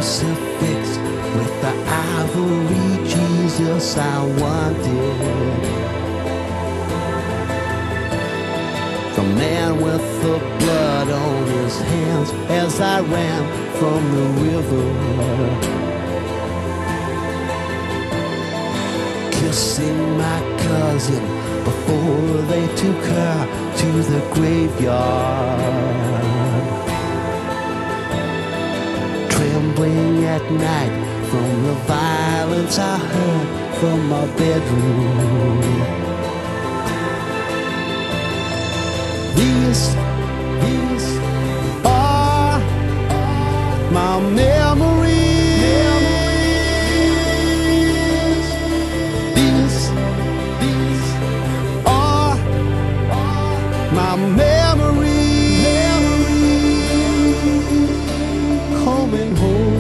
crucifix with the ivory Jesus I wanted. The man with the blood on his hands as I ran from the river, kissing my cousin before they took her to the graveyard. Trembling at night from the violence I heard from my bedroom. These are my memories. These are my memories. Coming home.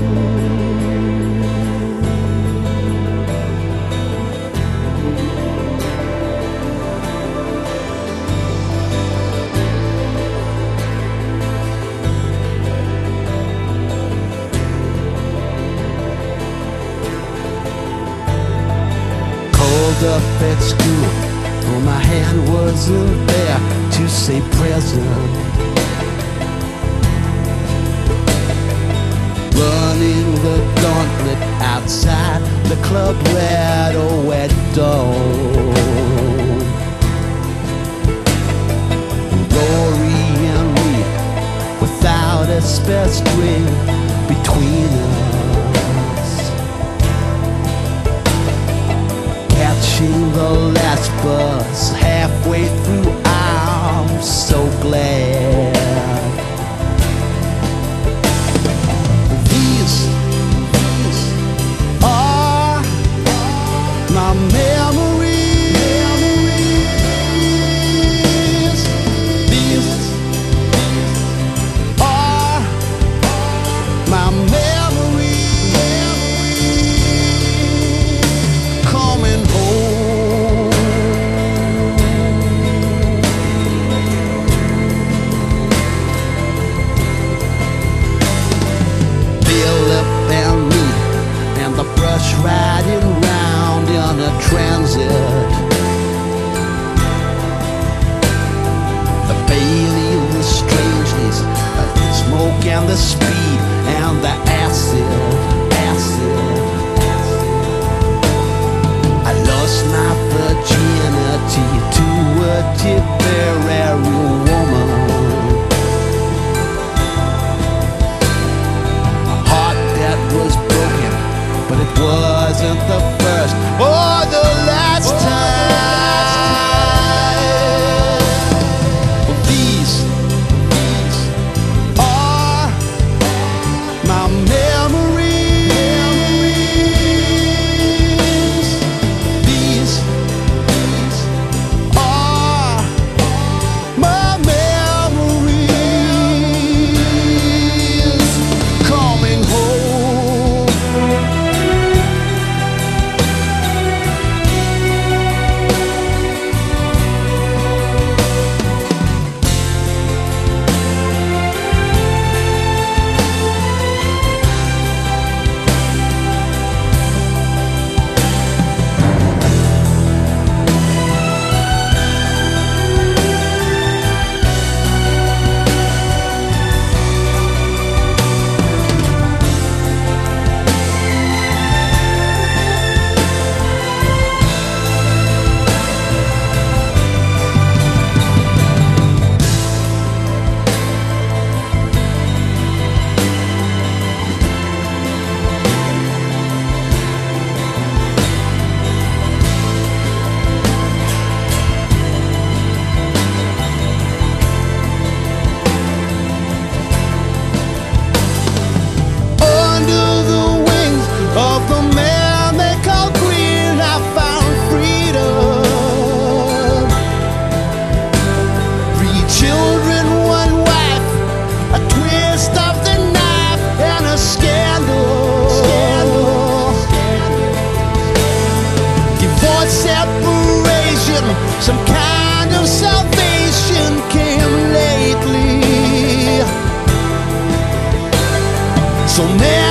Up at school, oh, my hand wasn't there to say present. Running the gauntlet outside the club red or wet dawn. Rory and me, without a spare string between us. Catching the last bus halfway through, I'm so glad. These are my memories. These are my memories. Coming home. Philip and me and the brush riding round in a transit. The Bailey, the strangeness, the smoke and the speed and the acid. I lost my virginity to a Tipperary woman. A heart that was broken, but it wasn't the first or the last time. These are my memories. These are my memories. Coming home. So many